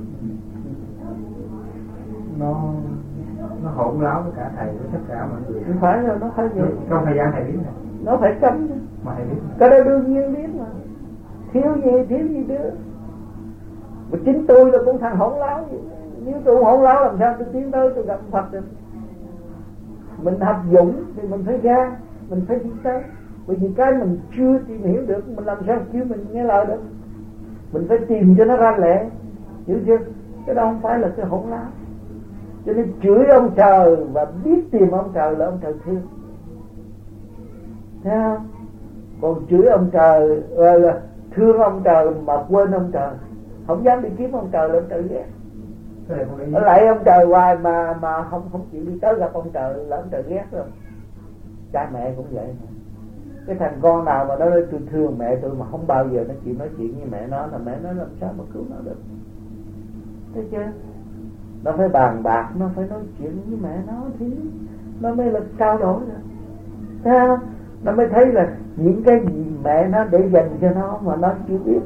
nó nó hỗn láo với cả thầy với tất cả mọi người. Không phải là nó phải vậy. Trong thời gian thầy biết này nó phải cấm chứ. Mà thầy biết cái đó đương nhiên biết mà, thiếu gì thiếu gì nữa. Mà chính tôi là cũng thằng hỗn láo vậy. Nếu tôi hỗn láo làm sao tôi tiến tới tôi gặp Phật được? Mình học dũng thì mình phải ra, mình phải tiến tới. Bởi vì cái mình chưa tìm hiểu được, mình làm sao kêu mình nghe lời được? Mình phải tìm cho nó ra lẽ, hiểu chưa? Cái đó không phải là cái hỗn láo. Cho nên chửi ông trời và biết tìm ông trời là ông trời thương, thấy không? Còn chửi ông trời là thương ông trời mà quên ông trời, không dám đi kiếm ông trời là ông trời ghét. Ở lại ông trời hoài mà mà không không chịu đi tới gặp ông trời là ông trời ghét rồi. Cha mẹ cũng vậy mà. Cái thằng con nào mà nó nói tôi thương mẹ tôi mà không bao giờ nó chịu nói chuyện với mẹ nó, là mẹ nó làm sao mà cứu nó được? Thấy chưa? Nó phải bàn bạc, nó phải nói chuyện với mẹ nó thì nó mới là trao đổi rồi. Thấy không? Nó mới thấy là những cái gì mẹ nó để dành cho nó mà nó chưa biết.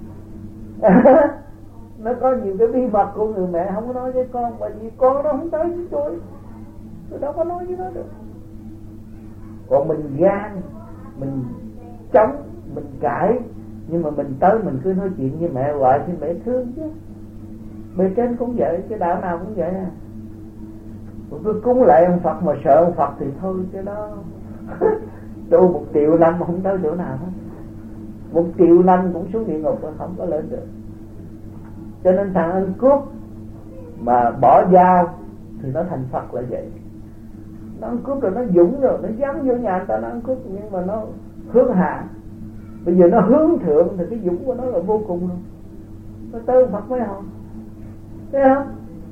Nó có nhiều cái bí mật của người mẹ không có nói với con, bởi vì con nó không tới với tôi, tôi đâu có nói với nó được. Còn mình gan, mình chống, mình cãi, nhưng mà mình tới mình cứ nói chuyện với mẹ hoài thì mẹ thương chứ. Bề trên cũng vậy, cái đạo nào cũng vậy à. Cứ cúng lại ông Phật mà sợ ông Phật thì thôi, cái đó tu một triệu năm mà không tới chỗ nào hết. Một triệu năm cũng xuống địa ngục mà không có lên được. Cho nên thằng ăn cướp mà bỏ dao thì nó thành Phật là vậy. Nó ăn cướp rồi nó dũng rồi, nó dám vô nhà người ta nó ăn cướp, nhưng mà nó hướng hạ. Bây giờ nó hướng thượng thì cái dũng của nó là vô cùng luôn. Nó tới Phật mới không, thấy không?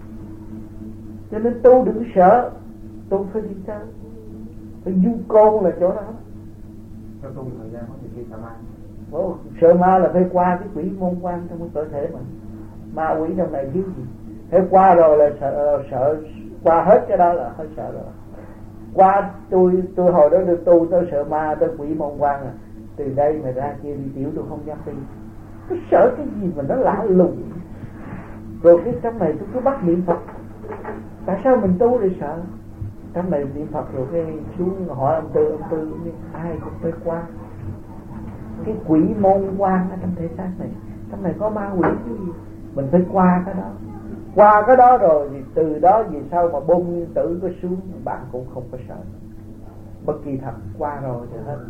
Cho nên tu đừng sợ, tu phải đi tới. Phải du côn là chỗ đó. Cho tu thời gian có gì khi sợ ma. Ồ, sợ ma là phải qua cái quỷ môn quan trong cái cơ thể mình. Ma quỷ trong này thiếu gì? Phải qua rồi là sợ, sợ qua hết cái đó là hơi sợ rồi. Qua tôi tôi hồi đó được tu tôi sợ ma, tôi quỷ môn quan à. Từ đây mà ra kia đi tiểu tôi không dám đi. Tôi sợ cái gì mà nó lạ lùng. Rồi cái trong này tôi cứ bắt niệm Phật. Tại sao mình tu để sợ? Trong này niệm Phật rồi cái xuống hỏi ông Tư, ông Tư ai cũng phải qua cái quỷ môn quan ở trong thể xác này. Trong này có ma quỷ cái gì? Mình phải qua cái đó. Qua cái đó rồi thì từ đó về sau mà bông nguyên tử có xuống bạn cũng không có sợ. Bất kỳ thật qua rồi thì hết.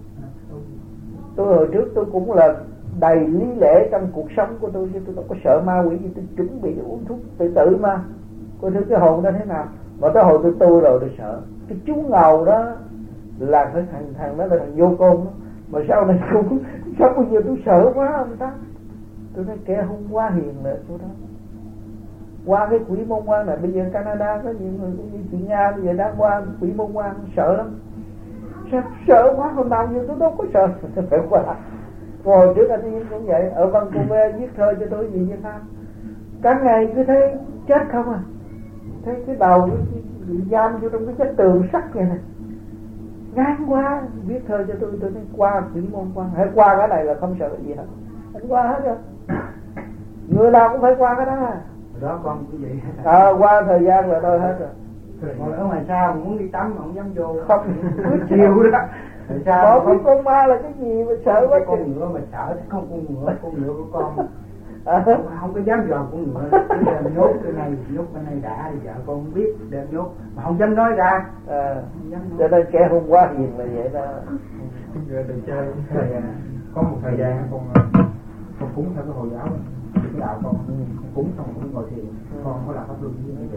Tôi hồi trước tôi cũng là đầy lý lẽ trong cuộc sống của tôi, chứ tôi đâu có sợ ma quỷ gì. Tôi chuẩn bị uống thuốc tự tử mà. Coi thử cái hồn đó thế nào. Mà tới hồi tôi tu rồi tôi sợ. Cái chú ngầu đó là cái thằng thằng đó là thằng vô côn đó. Mà sau này cũng sao bây giờ tôi sợ quá ông ta. Tôi nói kẻ hôm qua hiền là chỗ đó. Qua cái quỷ môn quan này, bây giờ Canada có nhiều người cũng như chị Nga bây giờ đang qua quỷ môn quan sợ lắm. Sợ, sợ quá, hôm nào giờ tôi đâu có sợ. Phải qua. Hồi trước anh Yên cũng vậy, ở Vancouver viết thơ cho tôi gì Việt Nam. Cả ngày cứ thấy chết không à. Thấy cái đầu bị giam vô trong cái cái tường sắt vậy nè. Ngán quá, viết thơ cho tôi, tôi nói qua quỷ môn quan. Hay qua cái này là không sợ gì hết. Anh qua hết rồi. Người nào cũng phải qua cái đó à. Đó con cũng vậy. À, qua thời gian là tôi hết rồi. Còn ở ngoài sao muốn đi tắm mà không dám vô. Không, cứ chiều đó. Sao biết con ma là cái gì mà sợ quá. Con ngựa mà sợ thì không con ngựa, con ngựa của con. À. Không, không có dám dò con ngựa. Bây giờ nhốt cái này, nhốt cái này đã, vợ con không biết đem nhốt mà không dám nói ra. À. Cho nên kẻ hôm qua hiền là vậy đó. Giờ đừng chơi. Có một thời gian con con cúng theo cái Hồi giáo, cái đạo con cúng xong cũng ngồi thiền, con có làm pháp luân như vậy.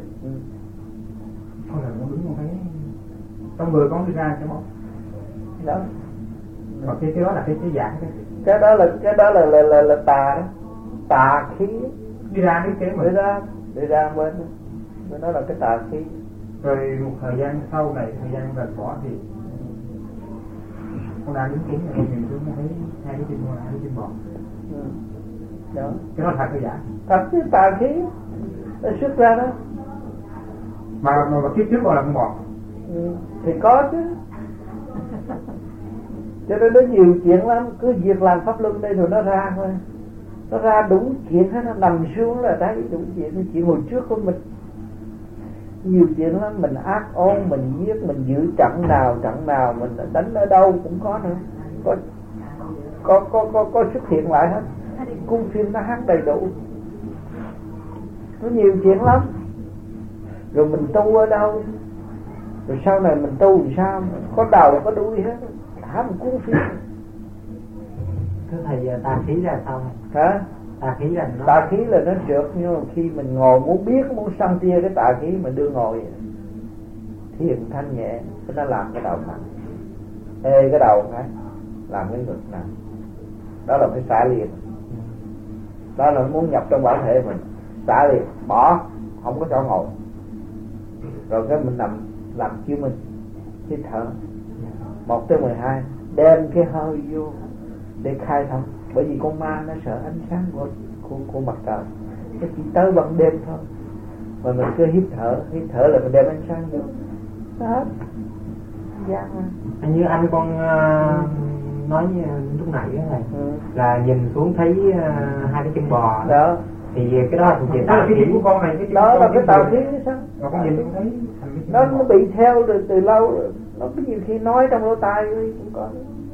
Con là con đứng con thấy trong người con đi ra cái móc đó. Còn cái cái đó là cái cái dạng cái cái đó là cái đó là là là, là tà tà khí đi ra cái cái mà đi ra đi ra bên bên đó là cái tà khí. Rồi một thời gian sau này thời gian rời bỏ thì con đang đứng kiến là con nhìn xuống thấy hai cái chân con hai cái chân bò. Ừ. Đó. Cái đó thật hay giả? Thật chứ, tà khí nó xuất ra đó. Mà mà, mà kiếp trước con là con bò. Ừ. Thì có chứ. Cho nên nó nhiều chuyện lắm, cứ việc làm pháp luân đây rồi nó ra thôi. Nó ra đủ chuyện hết, nó nằm xuống là thấy đủ chuyện. Cái chuyện hồi trước của mình nhiều chuyện lắm, mình ác ôn, mình giết, mình giữ trận nào trận nào, mình đánh ở đâu cũng có nữa, có có có có, có xuất hiện lại hết. Cung phim nó hát đầy đủ, nó nhiều chuyện lắm. Rồi mình tu ở đâu, rồi sau này mình tu làm sao, có đầu có đuôi hết, cả một cuốn phim. Thưa thầy, tà khí ra sao? Hả? Tà khí là nó... Tà khí là nó trượt, nhưng mà khi mình ngồi muốn biết, muốn săn tia cái tà khí mình đưa ngồi thiền thanh nhẹ, nó làm cái đầu nặng, ê cái đầu cái làm cái ngực nặng, đó là phải xả liền. Đó là muốn nhập trong bản thể mình, xả liền, bỏ, không có chỗ ngồi. Rồi cái mình nằm làm chiếu mình hít thở một tới mười hai, đem cái hơi vô để khai thông. Bởi vì con ma nó sợ ánh sáng của, của, của mặt trời, nó chỉ tới ban đêm thôi. Mà mình cứ hít thở, hít thở là mình đem ánh sáng vô. Đó, gian mà. Như anh con uh, nói lúc nãy này, ừ. là nhìn xuống thấy uh, hai cái chân bò đó. Thì cái đó là thuộc về tà khí của con này, cái đó là cái tà khí sao? Rồi con nhìn thấy nó nó bị theo từ từ lâu rồi. Nó có nhiều khi nói trong lỗ tai cũng có.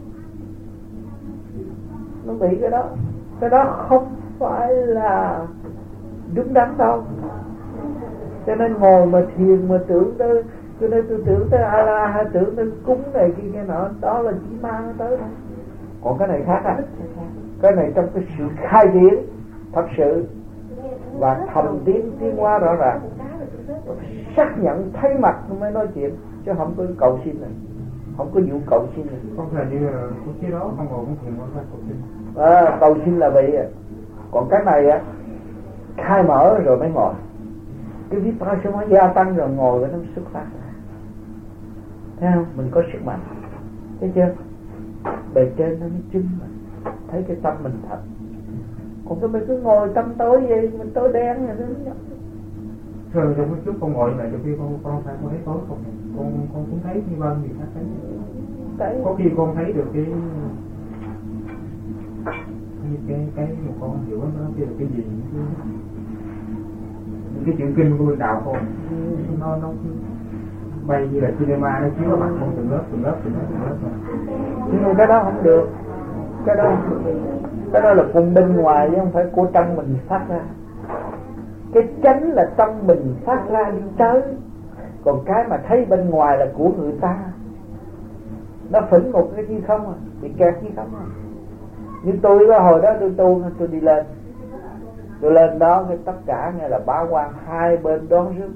Nó bị cái đó. Cái đó không phải là đúng đắn đâu. Cho nên ngồi mà thiền mà tưởng tới, cho nên tôi tưởng tới Allah hay tưởng tới cúng này kia kia nọ, đó là chỉ ma nó tới thôi. Còn cái này khác à. Cái này trong cái sự khai triển thật sự và thầm tiến tiến hóa rõ ràng, xác nhận thấy mặt mới nói chuyện, chứ không có cầu xin này, không có vụ cầu xin này. Con là như là cái đó con ngồi con thiền con phải cầu xin. À, cầu xin là vậy. Còn cái này á khai mở rồi mới ngồi. Cái vipassana gia tăng rồi ngồi nó xuất phát ra. Thấy không? Mình có sức mạnh. Thấy chưa? Bề trên nó mới chứng mà. Thấy cái tâm mình thật. Còn cái mình cứ ngồi tâm tối vậy, mình tối đen rồi nó nhấp. Thường trong lúc con ngồi này, trong khi con con phải con thấy tối không? Con con cũng thấy như vân gì khác thấy. Đấy. Có khi con thấy được cái cái cái, cái một con hiểu nó kia là cái gì, những cái chuyện kinh của bên đạo con nó nó bay như là cinema, nó chiếu vào mặt con từng lớp từng lớp từng lớp từng lớp mà. Nhưng mà cái đó không được. Cái đó cái đó là cùng bên ngoài chứ không phải của trong mình phát ra. Cái chánh là trong mình phát ra đi tới, còn cái mà thấy bên ngoài là của người ta. Nó phỉnh một cái chi không à, bị kẹt chi không à. Nhưng tôi có hồi đó tôi tu, tôi đi lên, tôi lên đó cái tất cả nghe là bá quan hai bên đón rước,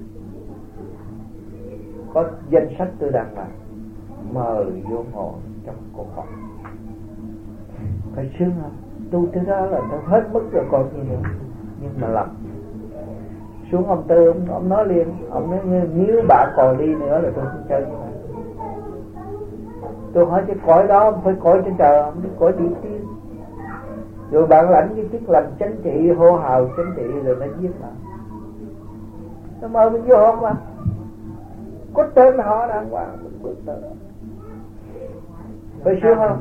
có danh sách tôi đặt là mời vô ngồi trong cuộc họp. Phải sướng không? Tu tới đó là tôi hết mức rồi còn gì nữa. Nhưng mà lầm. Xuống ông Tư, ông, ông nói liền, ông nói nếu bạn còn đi nữa là tôi không chơi như vậy. Tôi hỏi cái cõi đó không phải cõi trên trời, không phải cõi địa tiên. Rồi bạn lãnh cái chức làm chánh trị, hô hào chánh trị rồi nó giết bạn. Nó mời mình vô không mà. Có tên họ đàng hoàng, mình bước tới đó. Phải sướng không?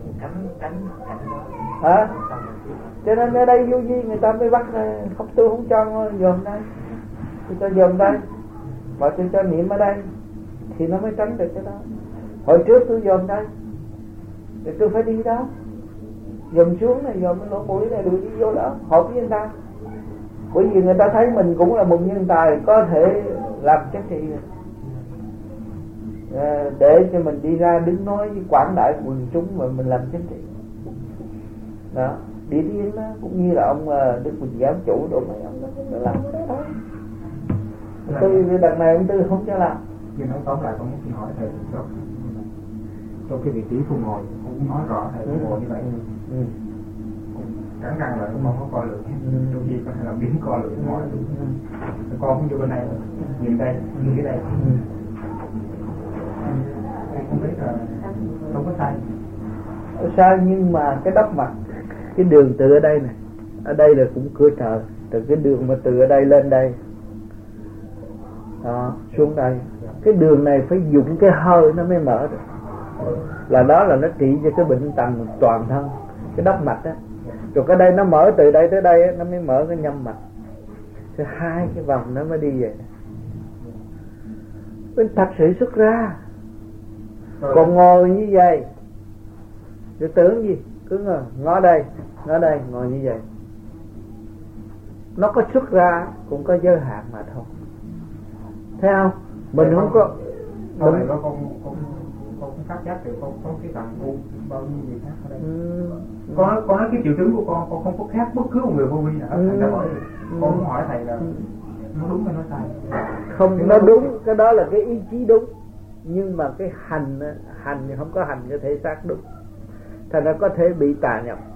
Hả? Cho nên ở đây vô vi người ta mới bắt không, tôi không cho dòm đây, tôi cho dòm đây mà tôi cho niệm ở đây thì nó mới tránh được cái đó. Hồi trước tôi dòm đây thì tôi phải đi đó, dòm xuống này, dòm cái lỗ mũi này, đuổi đi vô đó hợp với người ta. Bởi vì người ta thấy mình cũng là một nhân tài có thể làm cái gì à, để cho mình đi ra đứng nói với quảng đại quần chúng mà mình làm chính trị đó. Địa tiên đó cũng như là ông Đức Quỳnh Giáo chủ đồ mấy ông đó làm cái đó thôi. Tôi đằng này ông Tư không cho làm. Nhưng nói tóm lại con muốn xin hỏi thầy trong trong cái vị trí con ngồi cũng nói rõ thầy con ngồi như vậy. Ừ. Cắn răng lại cũng không có coi lượng, đôi khi có thể là biến coi lượng ngồi. Con cũng vô bên này, nhìn đây, nhìn cái đây. Thầy không biết là là không có sai. Sai, nhưng mà cái đắp mặt, cái đường từ ở đây này, ở đây là cũng cửa trời, từ cái đường mà từ ở đây lên đây đó, xuống đây, cái đường này phải dụng cái hơi nó mới mở được, là đó là nó trị cho cái bệnh tàn toàn thân, cái đắp mặt á. Rồi cái đây nó mở từ đây tới đây á, nó mới mở cái nhâm mặt, thì hai cái vòng nó mới đi về. Bên thật sự xuất ra. Còn ngồi như vậy thì tưởng gì, cứ ngồi, ngó đây, ngó đây, ngồi như vậy, nó có xuất ra cũng có giới hạn mà thôi, thấy không? Mình không có. Sau này con con con con phát giác được con có cái tầng u bao nhiêu gì khác ở đây. Ừ. Con nói, con nói cái triệu chứng của con con không có khác bất cứ một người vô vi nào. Ừ. Thành ra bởi Ừ. con muốn hỏi thầy là nó đúng hay nó sai? Không, nó đúng, cái đó là cái ý chí đúng, nhưng mà cái hành hành thì không có hành cái thể xác đúng, thành ra có thể bị tà nhập.